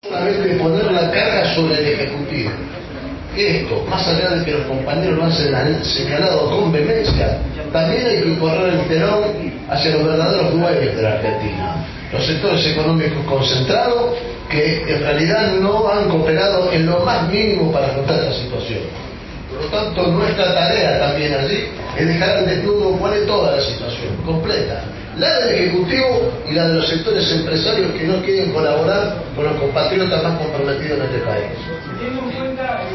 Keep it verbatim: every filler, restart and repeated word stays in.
Solamente poner la carga sobre el Ejecutivo. Esto, más allá de que los compañeros lo han señalado con vehemencia, también hay que correr el telón hacia los verdaderos dueños de la Argentina, los sectores económicos concentrados que en realidad no han cooperado en lo más mínimo para afrontar esta situación. Por lo tanto, nuestra tarea también allí es dejar al desnudo cuál es toda la situación completa, la del Ejecutivo y la de los sectores empresarios que no quieren colaborar con los compatriotas más comprometidos en este país. Teniendo en cuenta